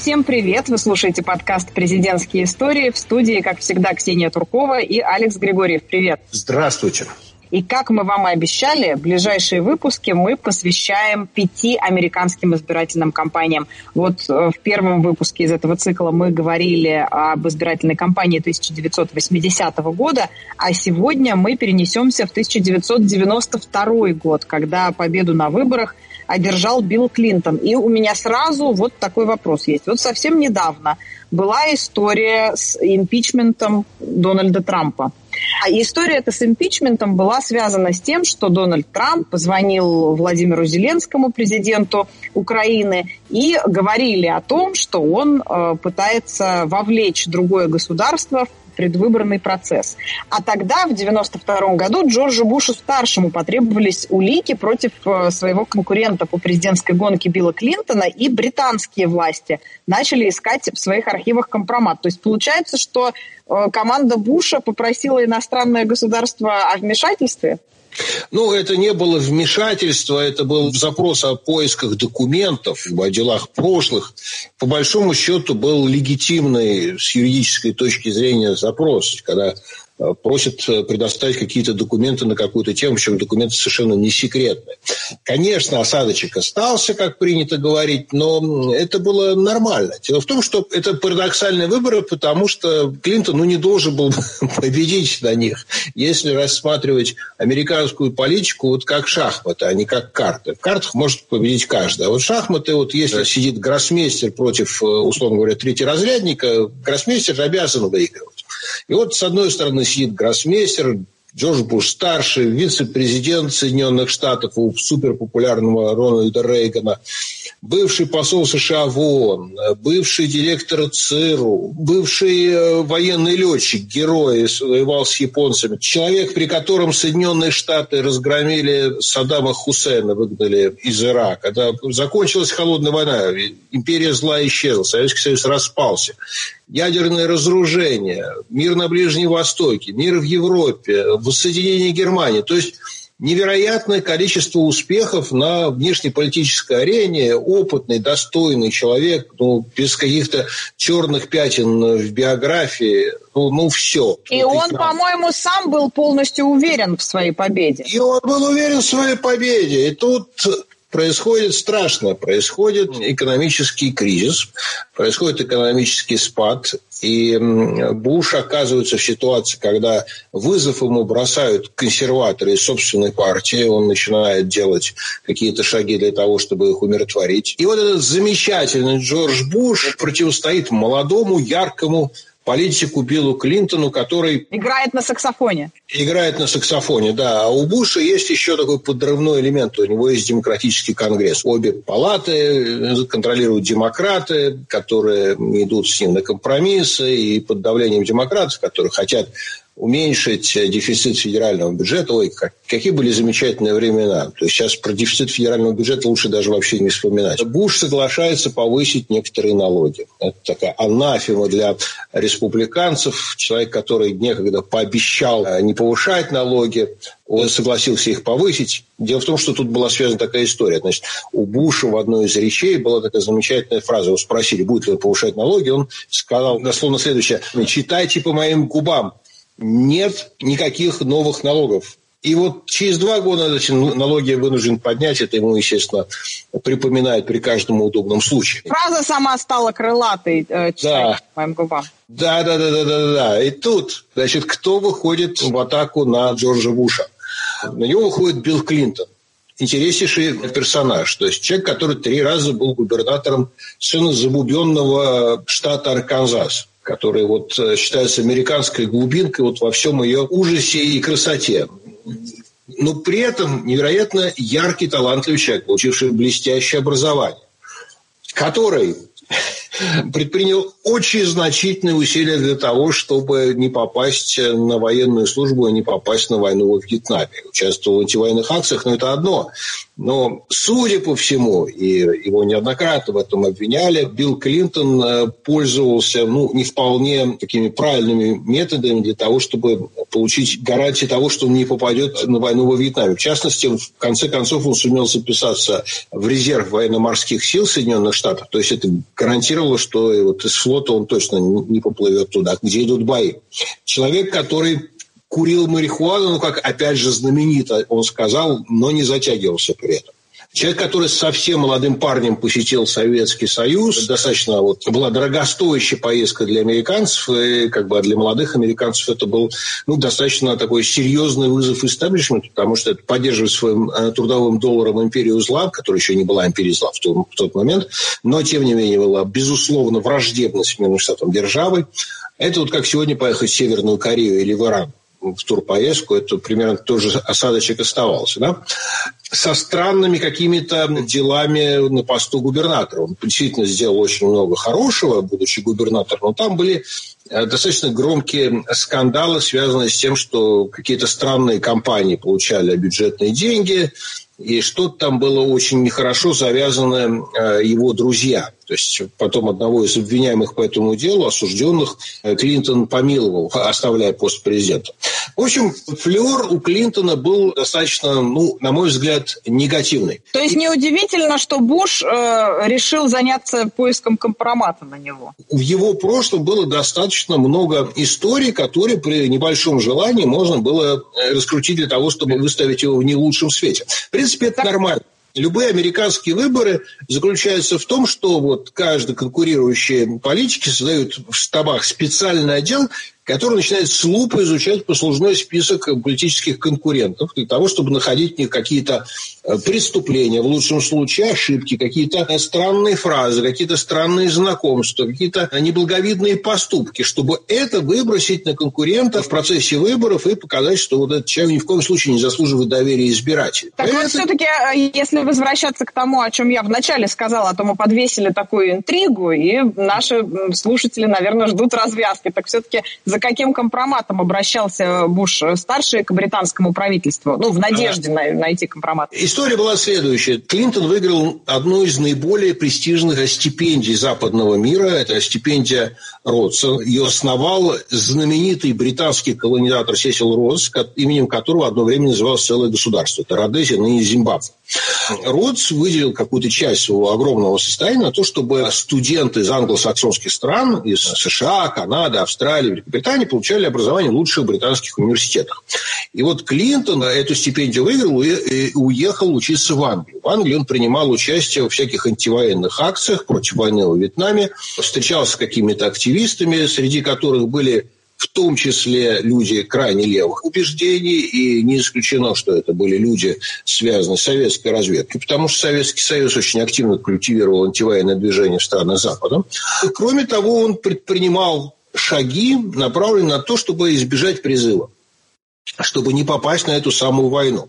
Всем привет! Вы слушаете подкаст «Президентские истории». В студии, как всегда, Ксения Туркова и Алекс Григорьев. Привет! Здравствуйте! И как мы вам и обещали, ближайшие выпуски мы посвящаем 5 американским избирательным кампаниям. Вот в первом выпуске из этого цикла мы говорили об избирательной кампании 1980 года, а сегодня мы перенесемся в 1992 год, когда победу на выборах одержал Билл Клинтон. И у меня сразу вот такой вопрос есть. Вот совсем недавно была история с импичментом Дональда Трампа. А история эта с импичментом была связана с тем, что Дональд Трамп позвонил Владимиру Зеленскому, президенту Украины, и говорили о том, что он пытается вовлечь другое государство в предвыборный процесс. А тогда, в 1992 году, Джорджу Бушу-старшему потребовались улики против своего конкурента по президентской гонке Билла Клинтона, и британские власти начали искать в своих архивах компромат. То есть получается, что команда Буша попросила иностранное государство о вмешательстве? Это не было вмешательство, это был запрос о поисках документов, о делах прошлых. По большому счету был легитимный с юридической точки зрения запрос, когда просят предоставить какие-то документы на какую-то тему, причем документы совершенно не секретные. Конечно, осадочек остался, как принято говорить, но это было нормально. Дело в том, что это парадоксальные выборы, потому что Клинтон не должен был победить на них, если рассматривать американскую политику как шахматы, а не как карты. В картах может победить каждый. А вот шахматы, если сидит гроссмейстер против, условно говоря, третьеразрядника, гроссмейстер обязан выигрывать. И с одной стороны сидит гроссмейстер, Джордж Буш-старший, вице-президент Соединенных Штатов у суперпопулярного Рональда Рейгана, бывший посол США в ООН, бывший директор ЦРУ, бывший военный летчик, герой, воевал с японцами, человек, при котором Соединенные Штаты разгромили Саддама Хусейна, выгнали из Ирака. Когда закончилась холодная война, империя зла исчезла, Советский Союз распался. Ядерное разоружение, мир на Ближнем Востоке, мир в Европе, воссоединение Германии. То есть невероятное количество успехов на внешнеполитической арене, опытный, достойный человек, без каких-то черных пятен в биографии, все. И он, по-моему, сам был полностью уверен в своей победе. И он был уверен в своей победе. И тут происходит страшно. Происходит экономический кризис, происходит экономический спад, и Буш оказывается в ситуации, когда вызов ему бросают консерваторы из собственной партии, он начинает делать какие-то шаги для того, чтобы их умиротворить. И этот замечательный Джордж Буш противостоит молодому, яркому политику Биллу Клинтону, который играет на саксофоне. Играет на саксофоне, да. А у Буша есть еще такой подрывной элемент. У него есть демократический конгресс. Обе палаты контролируют демократы, которые идут с ним на компромиссы, и под давлением демократов, которые хотят уменьшить дефицит федерального бюджета. Ой, какие были замечательные времена. То есть сейчас про дефицит федерального бюджета лучше даже вообще не вспоминать. Буш соглашается повысить некоторые налоги. Это такая анафема для республиканцев. Человек, который некогда пообещал не повышать налоги, он согласился их повысить. Дело в том, что тут была связана такая история. Значит, у Буша в одной из речей была такая замечательная фраза. Его спросили, будет ли он повышать налоги. Он сказал дословно следующее: «Читайте по моим губам. Нет никаких новых налогов». И через 2 года эти налоги вынужден поднять. Это ему, естественно, припоминает при каждом удобном случае. Фраза сама стала крылатой, читайте по моим губам. Да. И тут, кто выходит в атаку на Джорджа Буша? На него выходит Билл Клинтон. Интереснейший персонаж. То есть человек, который 3 раза был губернатором совершенно забубенного штата Арканзас, который считается американской глубинкой во всем ее ужасе и красоте. Но при этом невероятно яркий, талантливый человек, получивший блестящее образование, который предпринял очень значительные усилия для того, чтобы не попасть на военную службу и не попасть на войну во Вьетнаме. Участвовал в антивоенных акциях, но это одно. Но, судя по всему, и его неоднократно в этом обвиняли, Билл Клинтон пользовался не вполне такими правильными методами для того, чтобы получить гарантии того, что он не попадет на войну во Вьетнаме. В частности, в конце концов, он сумел записаться в резерв военно-морских сил Соединенных Штатов. То есть это гарантировало, что вот из флота он точно не поплывет туда, где идут бои. Человек, который курил марихуану, ну, как, опять же, знаменито он сказал, но не затягивался при этом. Человек, который совсем молодым парнем посетил Советский Союз, достаточно была дорогостоящая поездка для американцев, и для молодых американцев это был достаточно такой серьезный вызов истеблишменту, потому что это поддерживать своим трудовым долларом империю зла, которая еще не была империей зла в тот момент, но, тем не менее, была, безусловно, враждебной Соединенным Штатам державой. Это как сегодня поехать в Северную Корею или в Иран в турпоездку, это примерно тот же осадочек оставался, да? Со странными какими-то делами на посту губернатора. Он действительно сделал очень много хорошего, будучи губернатором, но там были достаточно громкие скандалы, связанные с тем, что какие-то странные компании получали бюджетные деньги, и что-то там было очень нехорошо завязано его друзья. То есть потом одного из обвиняемых по этому делу, осужденных, Клинтон помиловал, оставляя пост президента. В общем, флёр у Клинтона был достаточно, на мой взгляд, негативный. То есть неудивительно, что Буш решил заняться поиском компромата на него? В его прошлом было достаточно много историй, которые при небольшом желании можно было раскрутить для того, чтобы выставить его в не лучшем свете. В принципе, это нормально. Любые американские выборы заключаются в том, что каждый конкурирующий политики создают в штабах специальный отдел, который начинает с лупы изучать послужной список политических конкурентов для того, чтобы находить в них какие-то преступления, в лучшем случае ошибки, какие-то странные фразы, какие-то странные знакомства, какие-то неблаговидные поступки, чтобы это выбросить на конкурента в процессе выборов и показать, что этот человек ни в коем случае не заслуживает доверия избирателей. Так все-таки, если возвращаться к тому, о чем я вначале сказала, то мы подвесили такую интригу, и наши слушатели, наверное, ждут развязки. Так все-таки за каким компроматом обращался Буш-старший к британскому правительству? В надежде найти компромат. История была следующая. Клинтон выиграл одну из наиболее престижных стипендий западного мира. Это стипендия Ротса. Ее основал знаменитый британский колонизатор Сесил Ротс, именем которого одно время называлось целое государство. Это Родезия, ныне Зимбабве. Ротс выделил какую-то часть своего огромного состояния на то, чтобы студенты из англосаксонских стран, из США, Канады, Австралии, Великобритании, получали образование в лучших британских университетах. И Клинтон эту стипендию выиграл и уехал учиться в Англию. В Англии он принимал участие во всяких антивоенных акциях против войны во Вьетнаме, встречался с какими-то активистами, среди которых были в том числе люди крайне левых убеждений, и не исключено, что это были люди, связанные с советской разведкой, потому что Советский Союз очень активно культивировал антивоенное движение в странах Запада. Кроме того, он предпринимал шаги, направленные на то, чтобы избежать призыва, чтобы не попасть на эту самую войну.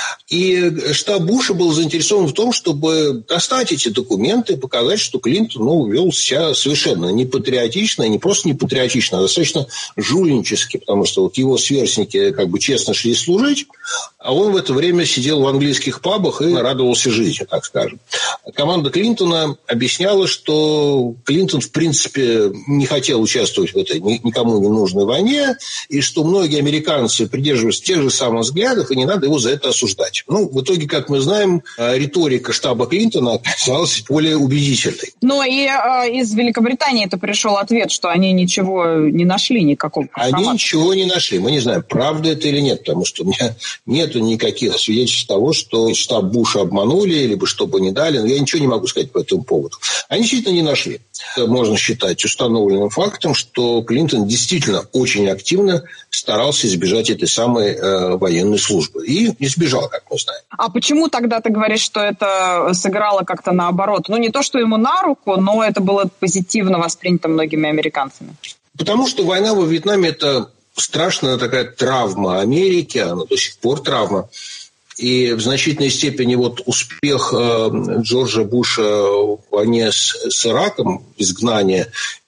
И штаб Буша был заинтересован в том, чтобы достать эти документы и показать, что Клинтон вел себя совершенно не патриотично, и не просто не патриотично, а достаточно жульнически, потому что его сверстники честно шли служить, а он в это время сидел в английских пабах и радовался жизни, так скажем. Команда Клинтона объясняла, что Клинтон, в принципе, не хотел участвовать в этой никому не нужной войне, и что многие американцы придерживаются тех же самых взглядов, и не надо его за это осуждать. В итоге, как мы знаем, риторика штаба Клинтона оказалась более убедительной. Но и из Великобритании это пришел ответ, что они ничего не нашли, никакого компромата. Они ничего не нашли. Мы не знаем, правда это или нет, потому что у меня нету никаких свидетельств того, что штаб Буша обманули, либо что бы не дали. Но я ничего не могу сказать по этому поводу. Они действительно не нашли. Можно считать установленным фактом, что Клинтон действительно очень активно старался избежать этой самой военной службы. И избежал, как мы знаем. А почему тогда ты говоришь, что это сыграло как-то наоборот? Не то, что ему на руку, но это было позитивно воспринято многими американцами. Потому что война во Вьетнаме – это страшная такая травма Америки, она до сих пор травма. И в значительной степени успех Джорджа Буша в войне с Ираком, изгнание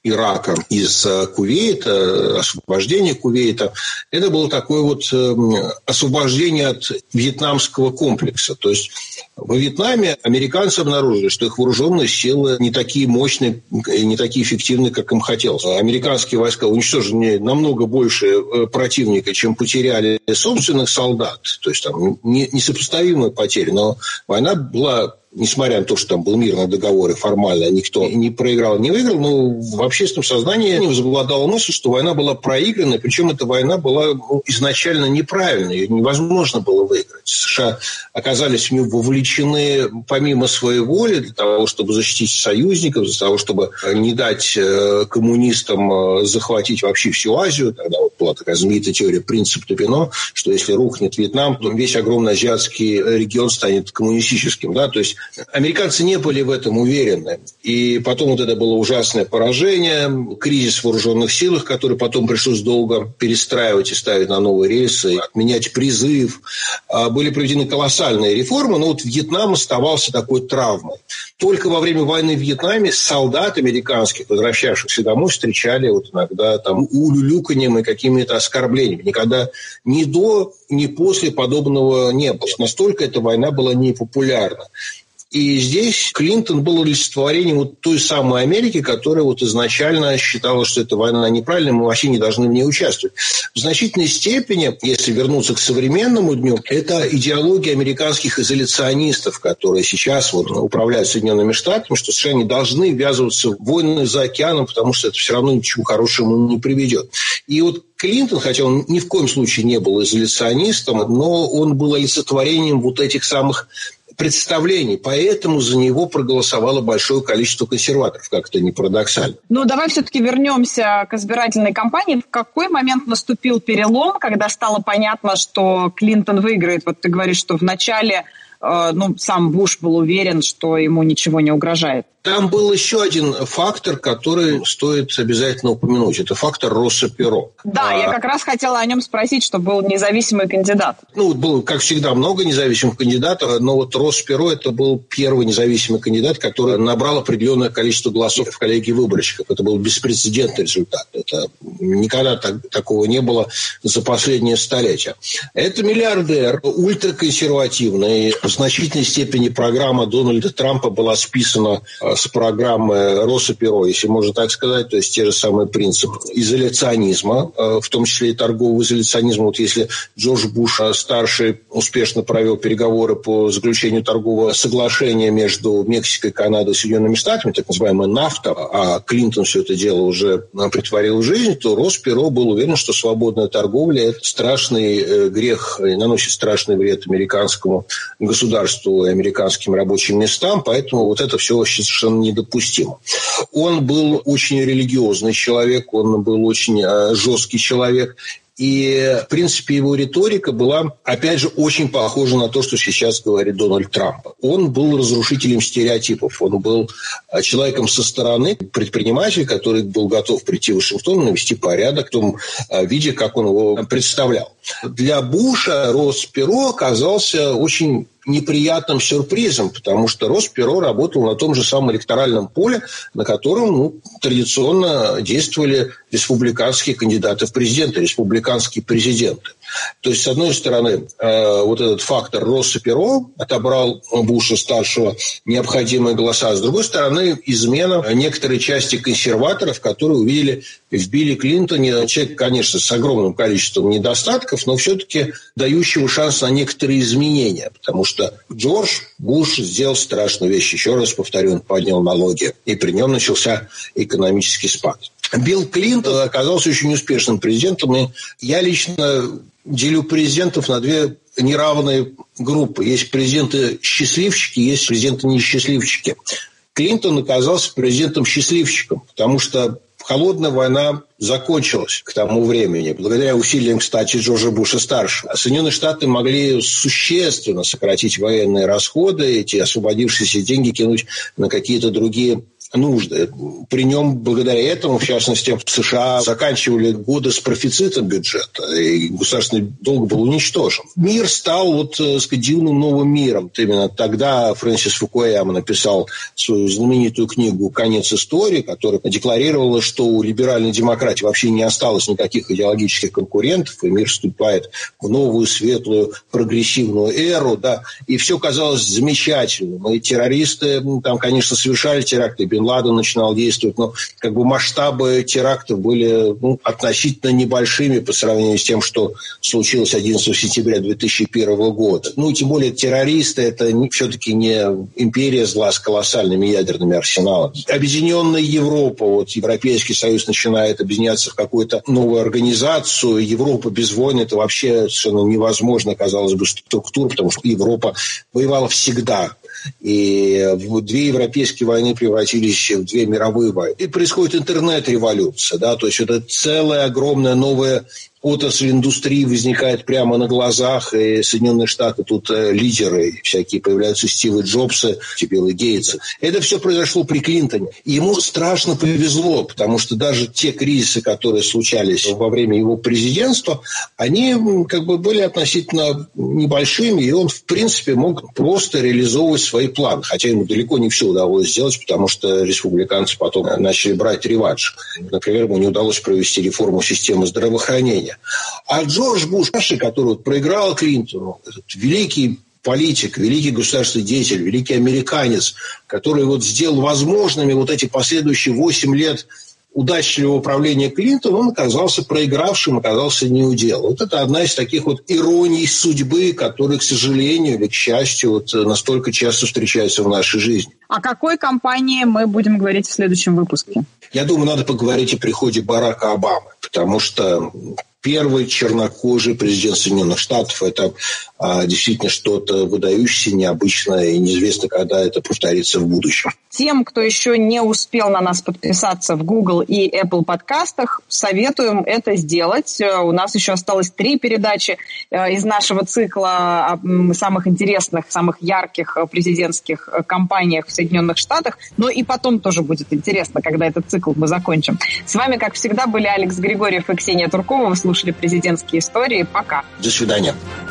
Ирака из Кувейта, освобождение Кувейта, это было такое вот освобождение от вьетнамского комплекса. То есть во Вьетнаме американцы обнаружили, что их вооруженные силы не такие мощные, не такие эффективные, как им хотелось. Американские войска уничтожили намного больше противника, чем потеряли собственных солдат. То есть там несопоставимые потери. Но война была, несмотря на то, что там был мирный договор и формально никто не проиграл, не выиграл, но в общественном сознании возобладала мысль, что война была проиграна, причем эта война была изначально неправильной, ее невозможно было выиграть. США оказались в нее вовлечены помимо своей воли для того, чтобы защитить союзников, для того, чтобы не дать коммунистам захватить вообще всю Азию. Тогда вот была такая знаменитая теория принцип Топино, что если рухнет Вьетнам, то весь огромный азиатский регион станет коммунистическим. Да? То есть американцы не были в этом уверены. И потом вот это было ужасное поражение, кризис в вооруженных силах, который потом пришлось долго перестраивать и ставить на новые рельсы, отменять призыв. Были проведены колоссальные реформы, но вот Вьетнам оставался такой травмой. Только во время войны в Вьетнаме солдат американских, возвращавшихся домой, встречали вот иногда там улюлюканьем и какими-то оскорблениями. Никогда ни до, ни после подобного не было. Настолько эта война была непопулярна. И здесь Клинтон был олицетворением вот той самой Америки, которая вот изначально считала, что эта война неправильная, мы вообще не должны в ней участвовать. В значительной степени, если вернуться к современному дню, это идеология американских изоляционистов, которые сейчас вот управляют Соединенными Штатами, что США не должны ввязываться в войны за океаном, потому что это все равно ни к чему хорошему не приведет. И вот Клинтон, хотя он ни в коем случае не был изоляционистом, но он был олицетворением вот этих самых представлений, поэтому за него проголосовало большое количество консерваторов, как это ни парадоксально. Ну, давай все-таки вернемся к избирательной кампании. В какой момент наступил перелом, когда стало понятно, что Клинтон выиграет? Вот ты говоришь, что вначале сам Буш был уверен, что ему ничего не угрожает. Там был еще один фактор, который стоит обязательно упомянуть. Это фактор Росса Перо. Да, я как раз хотела о нем спросить, что был независимый кандидат. Было, как всегда, много независимых кандидатов, но вот Росс Перо – это был первый независимый кандидат, который набрал определенное количество голосов в коллегии выборщиков. Это был беспрецедентный результат. Это никогда такого не было за последние столетия. Это миллиардер, ультраконсервативный. В значительной степени программа Дональда Трампа была списана с программы Росса Перо, если можно так сказать, то есть те же самые принципы изоляционизма, в том числе и торгового изоляционизма. Вот если Джордж Буш старший успешно провел переговоры по заключению торгового соглашения между Мексикой, Канадой и Соединенными Штатами, так называемая нафта, а Клинтон все это дело уже притворил в жизнь, то Росс Перо был уверен, что свободная торговля – это страшный грех, наносит страшный вред американскому государству и американским рабочим местам, поэтому вот это все совершенно недопустимо. Он был очень религиозный человек, он был очень жесткий человек. И, в принципе, его риторика была, опять же, очень похожа на то, что сейчас говорит Дональд Трамп. Он был разрушителем стереотипов. Он был человеком со стороны, предприниматель, который был готов прийти в Вашингтон, навести порядок в том виде, как он его представлял. Для Буша Росс Перо оказался очень неприятным сюрпризом, потому что Росс Перо работал на том же самом электоральном поле, на котором традиционно действовали республиканские кандидаты в президенты, республиканские президенты. То есть, с одной стороны, вот этот фактор Росса Перо отобрал Буша-старшего необходимые голоса, а с другой стороны, измена некоторой части консерваторов, которые увидели в Билли Клинтоне человека, конечно, с огромным количеством недостатков, но все-таки дающего шанс на некоторые изменения, потому что Джордж Буш сделал страшную вещь. Еще раз повторю, он поднял налоги, и при нем начался экономический спад. Билл Клинтон оказался очень успешным президентом, и я лично делю президентов на две неравные группы. Есть президенты-счастливчики, есть президенты-несчастливчики. Клинтон оказался президентом-счастливчиком, потому что холодная война закончилась к тому времени, благодаря усилиям, кстати, Джорджа Буша-старшего. Соединенные Штаты могли существенно сократить военные расходы, эти освободившиеся деньги кинуть на какие-то другие нужды. При нем, благодаря этому, в частности, США заканчивали годы с профицитом бюджета, и государственный долг был уничтожен. Мир стал, дивным новым миром. Именно тогда Фрэнсис Фукуяма написал свою знаменитую книгу «Конец истории», которая декларировала, что у либеральной демократии вообще не осталось никаких идеологических конкурентов, и мир вступает в новую, светлую, прогрессивную эру, да, и все казалось замечательным. И террористы, там, конечно, совершали теракты, Бен Ладен начинал действовать, но масштабы терактов были относительно небольшими по сравнению с тем, что случилось 11 сентября 2001 года. Тем более террористы – это все-таки не империя зла с колоссальными ядерными арсеналами. Объединенная Европа, Европейский Союз начинает объединяться в какую-то новую организацию. Европа без войн – это вообще совершенно невозможно, казалось бы, структура, потому что Европа воевала всегда. И две европейские войны превратились в две мировые войны. И происходит интернет-революция, да, то есть это целая огромная новая отрасль индустрии возникает прямо на глазах, и Соединенные Штаты тут лидеры всякие, появляются Стивы Джобсы, Билл Гейтсы. Это все произошло при Клинтоне. И ему страшно повезло, потому что даже те кризисы, которые случались во время его президентства, они были относительно небольшими, и он, в принципе, мог просто реализовывать свои планы. Хотя ему далеко не все удалось сделать, потому что республиканцы потом начали брать реванш. Например, ему не удалось провести реформу системы здравоохранения. А Джордж Буш, который проиграл Клинтону, этот великий политик, великий государственный деятель, великий американец, который сделал возможными эти последующие 8 лет удачливого управления Клинтона, он оказался проигравшим, оказался неудел. Это одна из таких ироний судьбы, которые, к сожалению или к счастью, настолько часто встречаются в нашей жизни. О какой кампании мы будем говорить в следующем выпуске? Я думаю, надо поговорить о приходе Барака Обамы, потому что первый чернокожий президент Соединенных Штатов – это действительно что-то выдающееся, необычное, и неизвестно, когда это повторится в будущем. Тем, кто еще не успел на нас подписаться в Google и Apple подкастах, советуем это сделать. У нас еще осталось 3 передачи из нашего цикла о самых интересных, самых ярких президентских кампаниях в Соединенных Штатах. Но и потом тоже будет интересно, когда этот цикл мы закончим. С вами, как всегда, были Алекс Григорьев и Ксения Туркова. Вы слушали «Президентские истории». Пока. До свидания.